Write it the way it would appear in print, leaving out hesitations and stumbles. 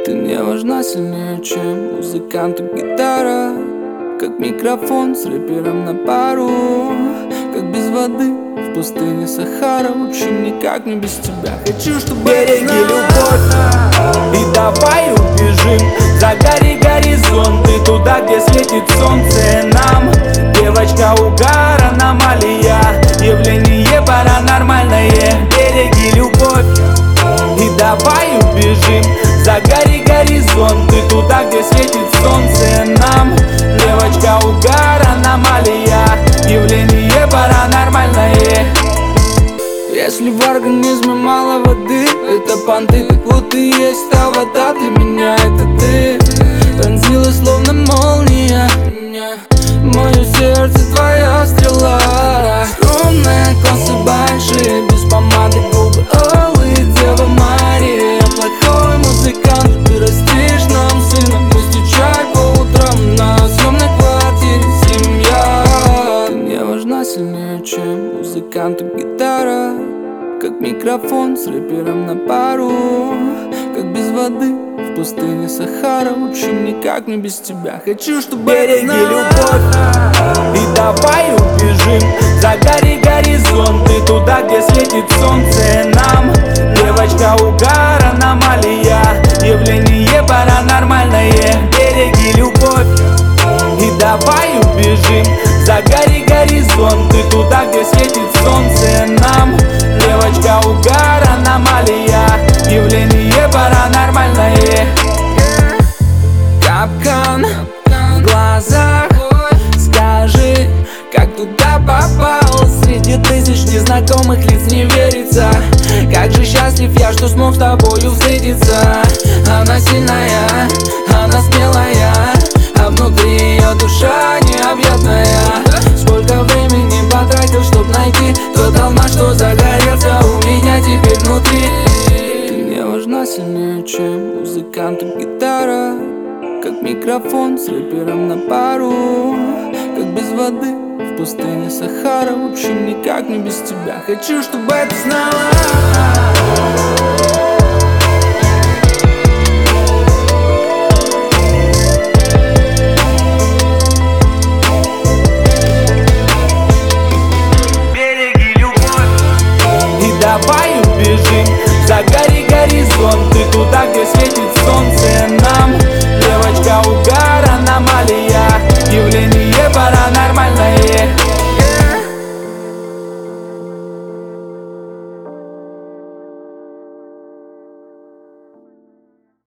Ты мне важна сильнее, чем музыканту гитара, как микрофон с рэпером на пару, как без воды в пустыне Сахара. Лучше никак не без тебя. Хочу, чтобы береги любовь и давай убежим за гори горизонты, туда, где светит солнце нам. Девочка, угар, аномалия, явление паранормальное. Береги любовь и давай убежим за гори горизонты, туда, где светит солнце нам. Девочка, угар, аномалия, явление паранормальное. Если в организме мало воды, это понты. Так вот и есть та вода для меня, это ты. Пронзила словно молния мое сердце, твоя стрела. Скромные косы большие, без помады губы алые, Дева Мария. Плохой музыкант, ты растишь нам сына, вместе чай по утрам на съемной квартире семья. Ты мне важна сильнее, чем музыканту гитара, как микрофон с рэпером на пару, как без воды в пустыне Сахара. Лучше никак не без тебя. Хочу, чтобы береги любовь и давай убежим за гори горизонты, туда, где светит солнце нам. Девочка, угар, аномалия, явление паранормальное. Береги любовь и давай убежим за гори горизонты, туда, где светит солнце нам. Девочка, угар, аномалия, явление паранормальное. Капкан в глазах, скажи, как туда попал? Среди тысяч незнакомых лиц не верится. Как же счастлив я, что смог с тобою встретиться. Она сильная, она смелая, а внутри ее душа необъятная. Сколько времени потратил, чтоб найти тот алмаз, что загорелся у меня теперь внутри. Ты мне важна сильнее, чем музыканту гитара, как микрофон с рэпером на пару, как без воды в пустыне Сахара. Лучше никак не без тебя. Хочу, чтобы ты знала.